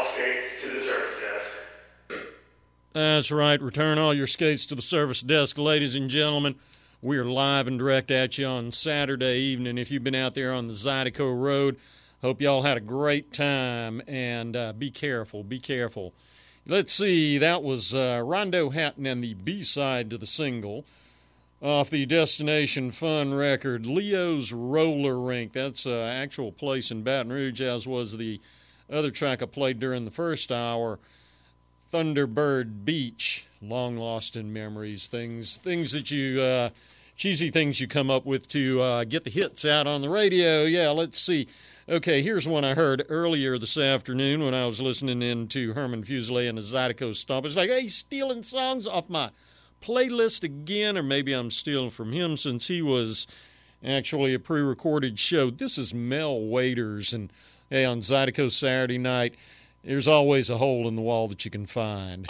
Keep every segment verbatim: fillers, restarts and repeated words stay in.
skates to the service desk. That's right. Return all your skates to the service desk, ladies and gentlemen. We are live and direct at you on Saturday evening. If you've been out there on the Zydeco Road, hope y'all had a great time, and uh, be careful, be careful. Let's see, that was uh, Rondo Hatton and the B-side to the single off the Destination Fun record, Leo's Roller Rink. That's an uh, actual place in Baton Rouge, as was the other track I played during the first hour, Thunderbird Beach, long lost in memories, things things that you, uh, cheesy things you come up with to uh, get the hits out on the radio. Yeah, let's see. Okay, here's one I heard earlier this afternoon when I was listening in to Herman Fuselier and the Zydeco Stomp. It's like, hey, stealing songs off my playlist again, or maybe I'm stealing from him since he was actually a pre-recorded show. This is Mel Waiters, and hey, on Zydeco Saturday night, there's always a hole in the wall that you can find.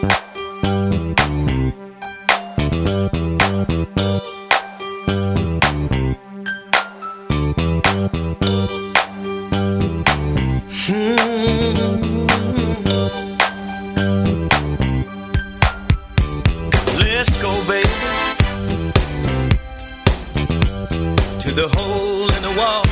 Let's go, baby, to the hole in the wall.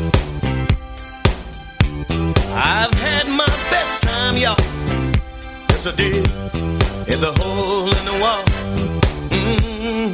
I've had my best time, y'all. Yes, I did. In the hole in the wall. Mm-hmm.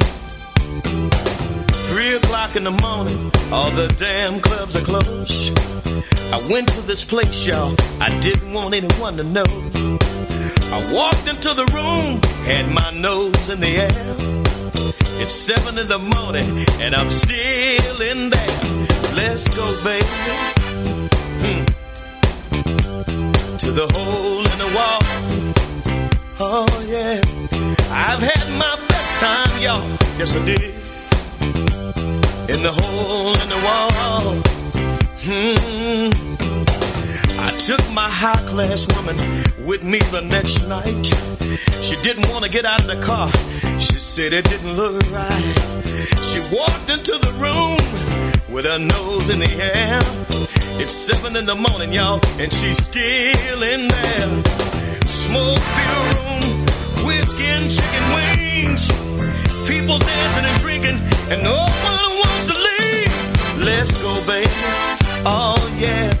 Three o'clock in the morning, all the damn clubs are closed. I went to this place, y'all, I didn't want anyone to know. I walked into the room, had my nose in the air. It's seven in the morning, and I'm still in there. Let's go, baby. Mm. To the hole in the wall. Oh, yeah. I've had my best time, y'all. Yes, I did. In the hole in the wall. Hmm. I took my high-class woman with me the next night. She didn't want to get out of the car. She said it didn't look right. She walked into the room with her nose in the air. It's seven in the morning, y'all, and she's still in there. Smoke-filled room, whiskey and chicken wings. People dancing and drinking, and no one wants to leave. Let's go, baby. Oh, yeah.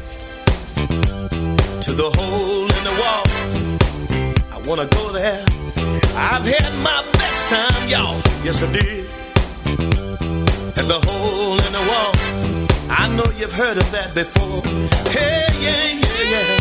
To the hole in the wall. I wanna go there. I've had my best time, y'all. Yes, I did. And the hole in the wall. I know you've heard of that before. Hey, yeah, yeah, yeah.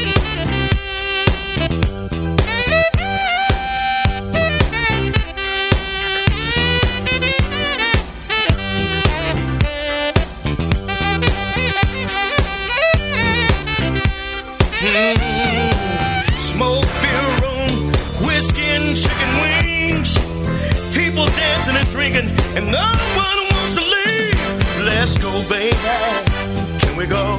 Mm-hmm. Smoke-filled room, whiskey and chicken wings. People dancing and drinking, and no one wants to leave. Let's go, baby. Can we go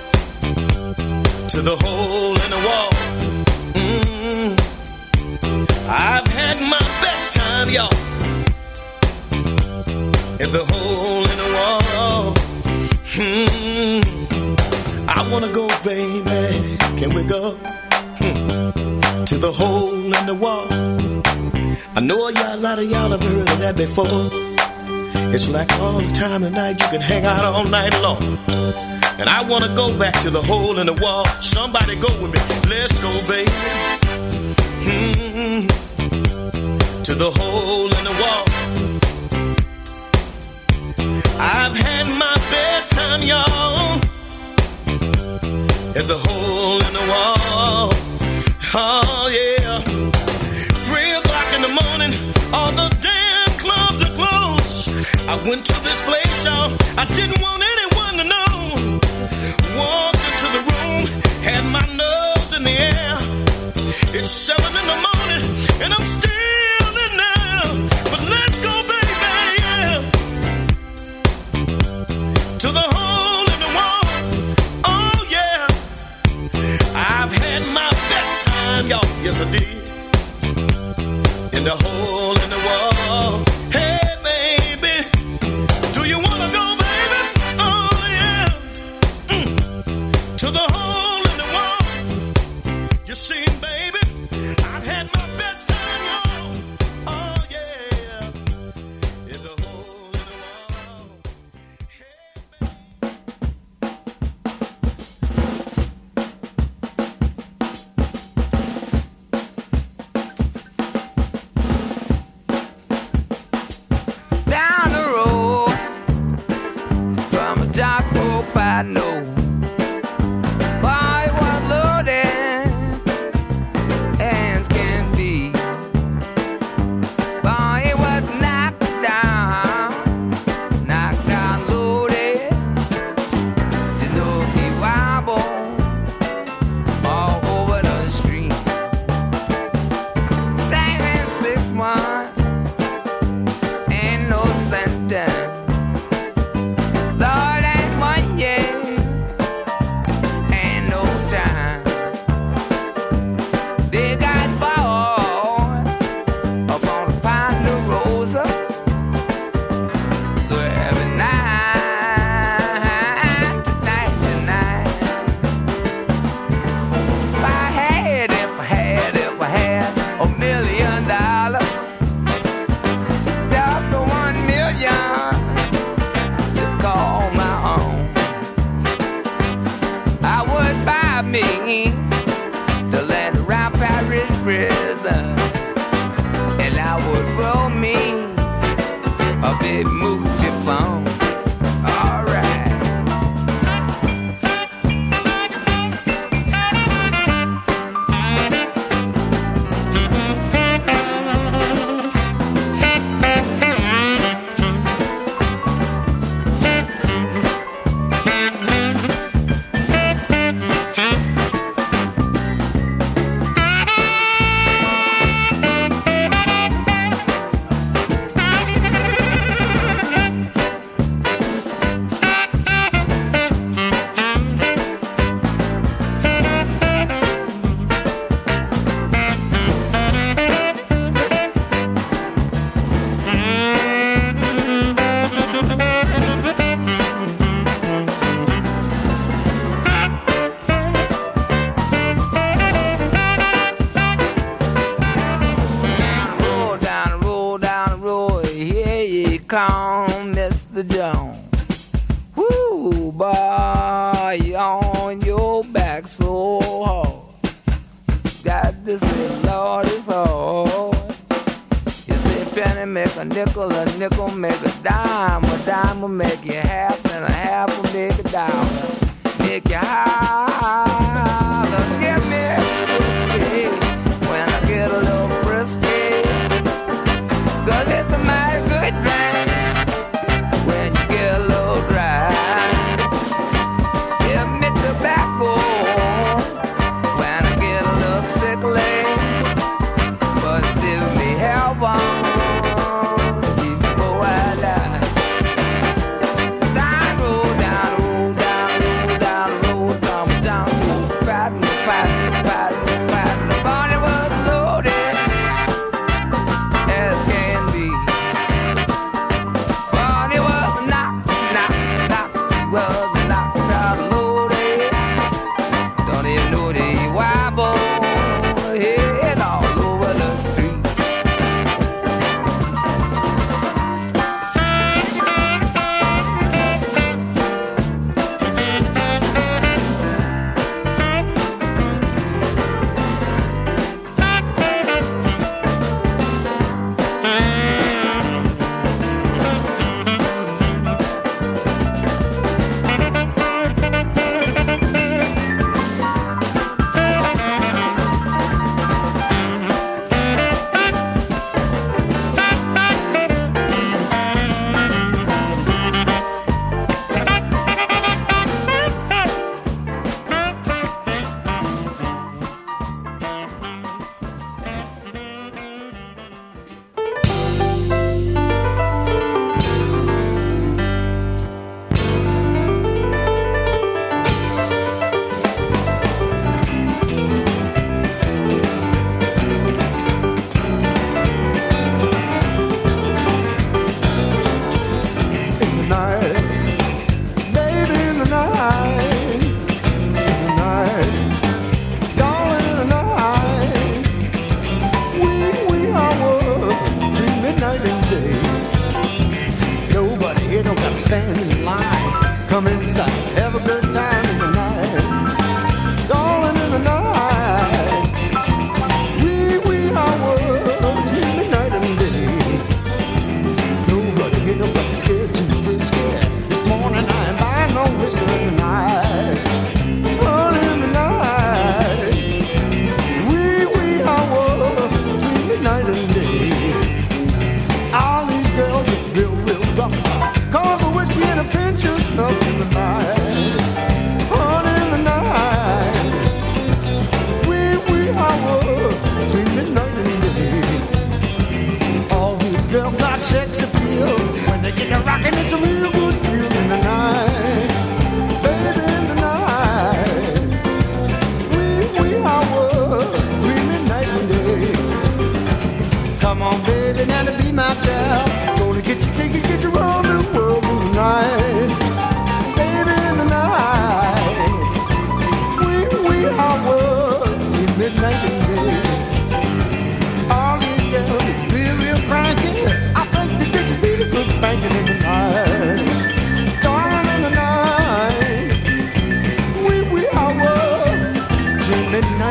to the hole in the wall? Mm-hmm. I've had my best time, y'all. In the hole in the wall. Mm-hmm. I wanna go, baby. Can we go hmm. to the hole in the wall? I know y'all, a lot of y'all have heard of that before. It's like all the time tonight, you can hang out all night long. And I wanna go back to the hole in the wall. Somebody go with me. Let's go, baby. Hmm. To the hole in the wall. I've had my best time, y'all. In the hole in the wall. Oh, yeah. Three o'clock in the morning, all the damn clubs are closed. I went to this place, y'all, I didn't want anyone to know. Walked into the room, had my nose in the air. It's seven in the morning, and I'm still in there. But let's go, baby, yeah. To the hole in the wall. Oh, yeah. I've had my best time, y'all. Yes, I did. In the hole in the wall. Hey, baby. Do you wanna go, baby? Oh, yeah. Mm. To the hole in the wall. You see, baby, I've had my best time, y'all. Oh, yeah. In the hole in the wall. Hey, Down the road from a dark hope I know. Boy, was loaded and can be. Boy, it was knocked down, knocked down, loaded. You know he wobble all over the street. Saving six months. Ain't no sentence. Lord, ain't one year. Ain't no time. They got bored up on the Ponderosa. So every night, night to night. If I had, if I had, if I had a million dollars. Just one million to call my own. I would buy me the land around Paris prison, and I would roll me a big movie phone. All right. Roll down, roll down the road. Here you come, Mister Jones. Woo, boy, you on your back so hard. Got to say, Lord, it's hard. You say, penny make a nickel, a nickel make a dime, a dime will make you half, and a half will make a dollar. Make you holler, give me whiskey when I get a little frisky. Cause it's a mighty good drink when you get a little dry. Give me tobacco when I get a little sickly. But give me heaven before I die. Down the road, down the road, down the road, down the road, down the road, down the road, fighting, fighting, fighting, fighting. The body was loaded as can be. Body was knocked, knocked, knocked, was knocked out loaded. Don't even know they wobble, head all over the street.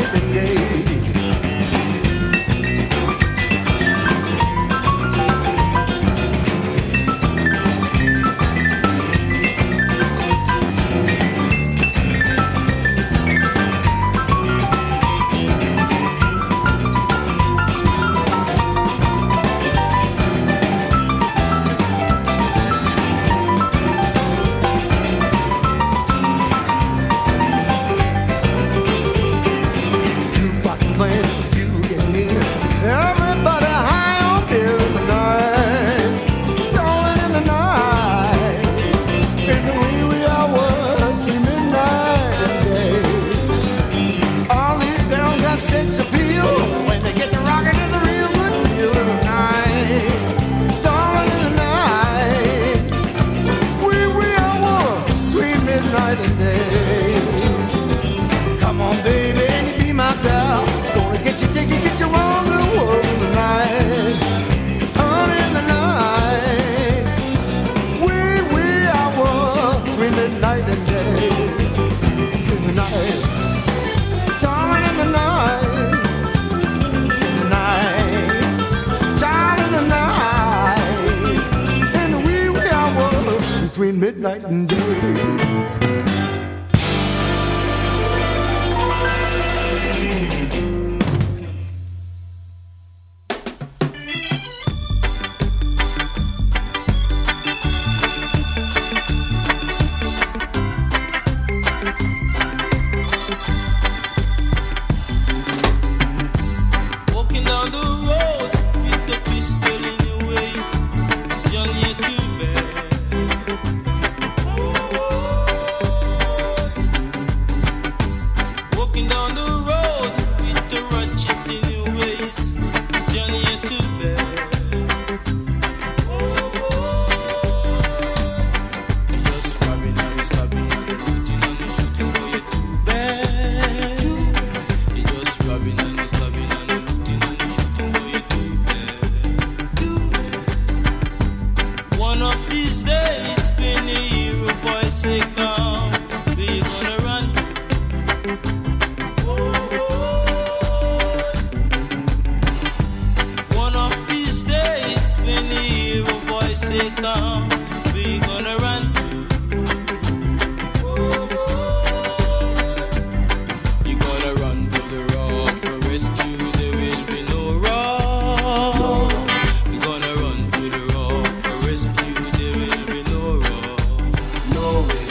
night and day. Midnight and day. Walking down the road with the pistol in your waist, Johnny, you're too bad. Walking down the road with the ratchet in your waist, Johnny, you're too bad. You're just robbing and stabbing and the looting and the shooting, boy, you're too bad. You're just robbing and the stabbing and the looting and the shooting, boy, you're too bad. One of these days, when you hear a voice say come, we're gonna run. One of these days, when you hear a voice say come, we gonna run. You gonna run to the rock for rescue, there will be no rock. You gonna run to the rock for rescue, there will be no rock. No way.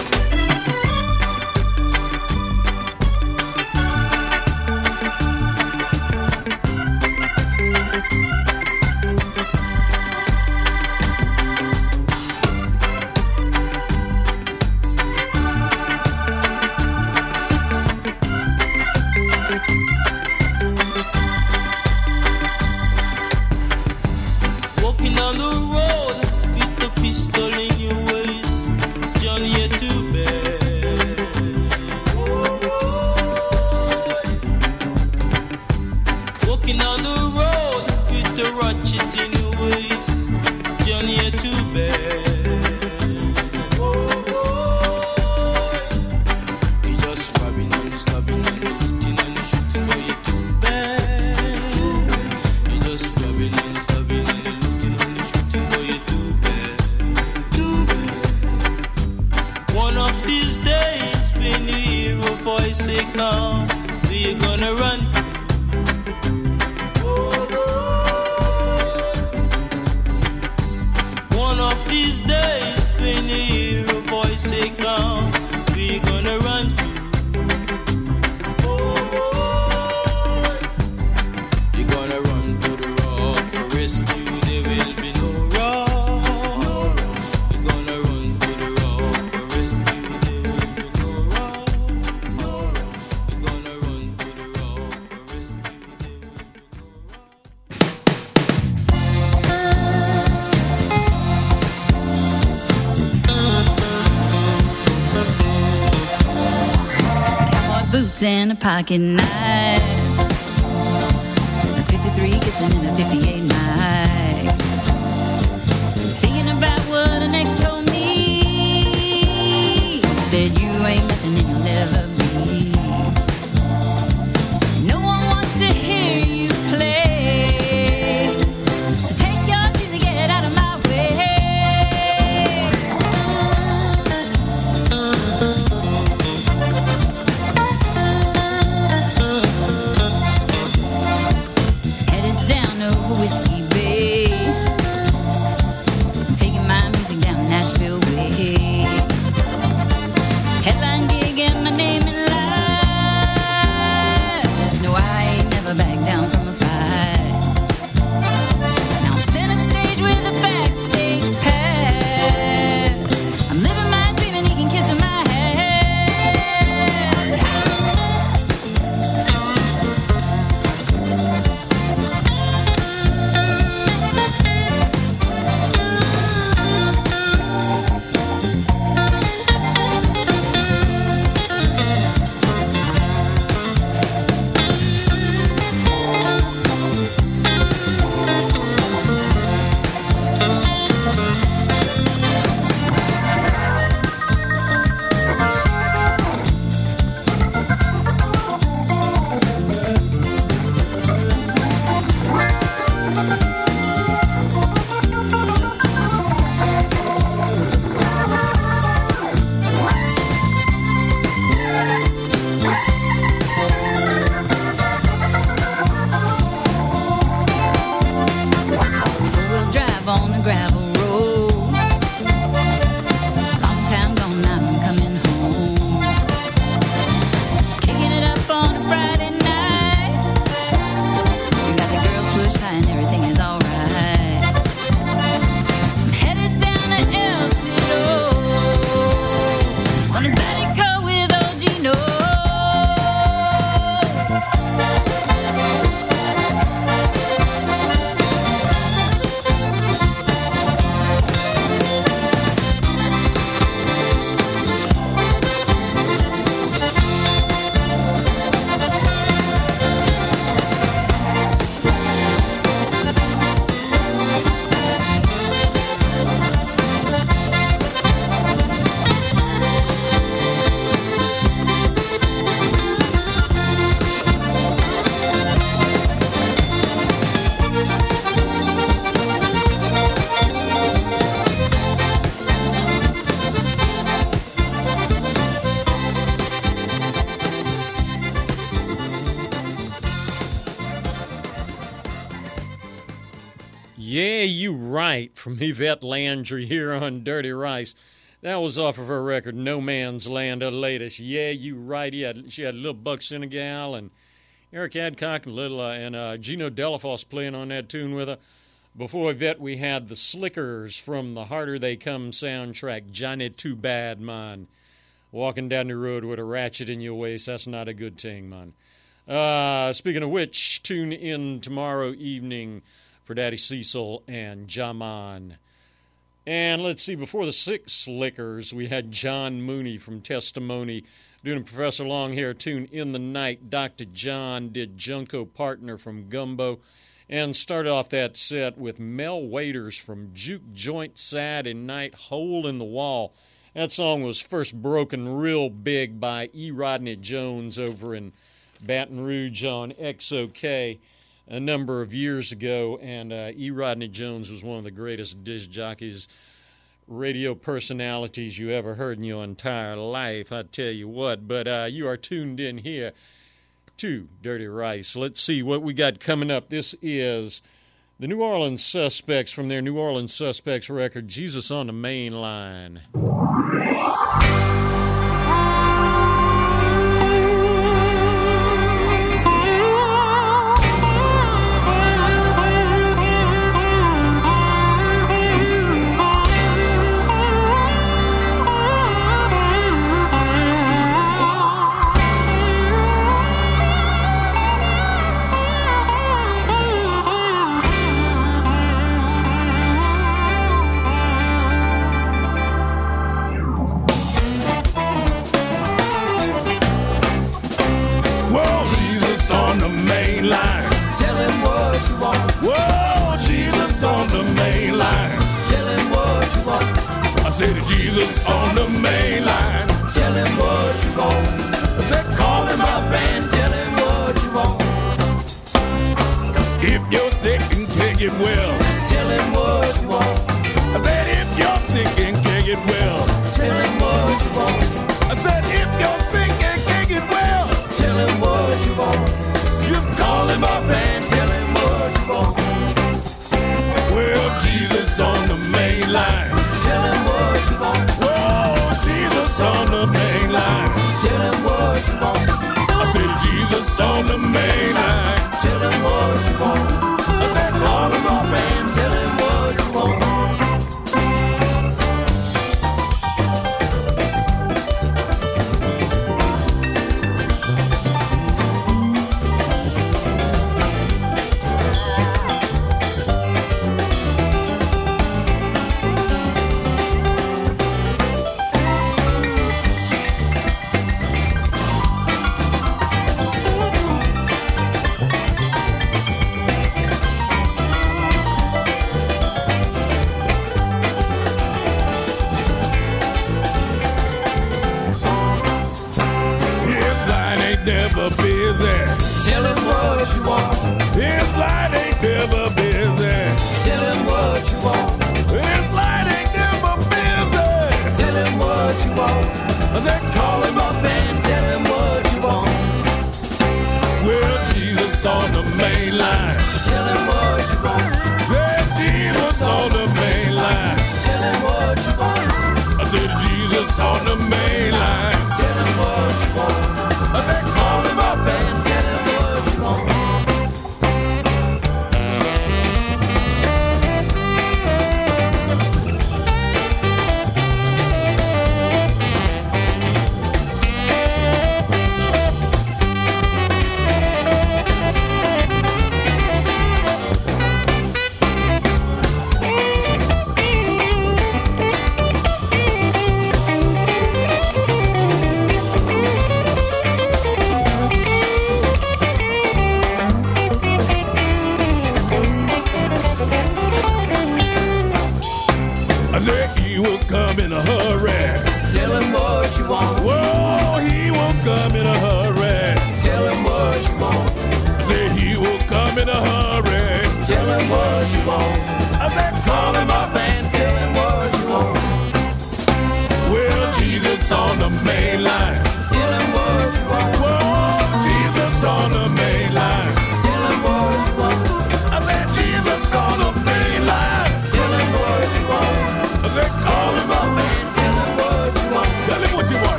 Walking down the road with the pistol in your waist, Johnny, you're too bad. Walking down the road with the ratchet in your waist, Johnny, you're too bad. You're just robbing and stabbing and the looting and the shooting, boy, you're too bad. You're just robbing and stabbing and the looting and the shooting, boy, you're too bad. One of these days, when you hear a voice say come, we're gonna run. One of these days, when you hear a voice say come, we're gonna run. You're gonna run to the rock for rescue, there will be no rock. You're gonna run to the rock for rescue, there will be no rock. You're gonna run to the rock for rescue, there will be no Cowboy boots and a pocket knife. A fifty-three Gibson and a fifty-eight knife. Thinking about what an ex told me. Said you ain't nothing and you'll never be. Yeah, You Right from Yvette Landry here on Dirty Rice. That was off of her record, No Man's Land, her latest. Yeah, You Right. He had, she had Little Buck Senegal and Eric Adcock and, little, uh, and uh, Gino Delafosse playing on that tune with her. Before Yvette, we had the Slickers from the Harder They Come soundtrack, Johnny Too Bad, man. Walking down the road with a ratchet in your waist, that's not a good thing, man. Uh, speaking of which, tune in tomorrow evening for Daddy Cecil and Jaman. And let's see, before the Six Slickers, we had John Mooney from Testimony doing a Professor Longhair tune, In the Night. Doctor John did Junko Partner from Gumbo. And started off that set with Mel Waiters from Juke Joint Saturday Night, Hole in the Wall. That song was first broken real big by E. Rodney Jones over in Baton Rouge on X O K a number of years ago. And uh, E. Rodney Jones was one of the greatest disc jockeys, radio personalities you ever heard in your entire life, I tell you what. But uh, you are tuned in here to Dirty Rice. Let's see what we got coming up. This is the New Orleans Suspects from their New Orleans Suspects record, Jesus on the Main Line. Jesus on the main line. Tell him what you want. I said, call him up and tell him what you want. If you're sick and can't get well, tell him what you want. I said, if you're sick and can't get well, tell him what you want. I said, if you're sick and can't get well, tell him what you want. Just call him up and tell him what you want. Well, Jesus on the main line. Tell him what you want. Whoa, Jesus on the main line. Tell him what you want. I said, Jesus on the main line. Tell him what you want. I said, call him up and tell him what you want.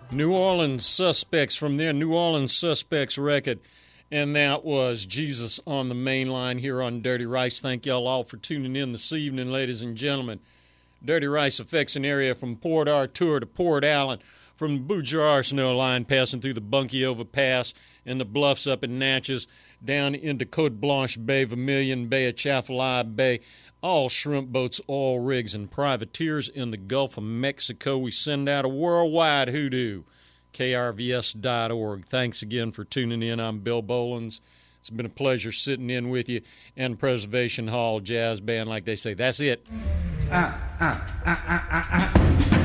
New Orleans Suspects from their New Orleans Suspects record. And that was Jesus on the Main Line here on Dirty Rice. Thank y'all all for tuning in this evening, ladies and gentlemen. Dirty Rice affects an area from Port Arthur to Port Allen, from the Boudreaux Arsenal line passing through the Bunkie Overpass and the bluffs up in Natchez, down into Cote Blanche Bay, Vermilion Bay, Atchafalaya Bay, all shrimp boats, oil rigs, and privateers in the Gulf of Mexico. We send out a worldwide hoodoo. K R V S dot org. Thanks again for tuning in. I'm Bill Bolins. It's been a pleasure sitting in with you. And Preservation Hall Jazz Band, like they say. That's it. Ah, ah, ah, ah, ah, ah.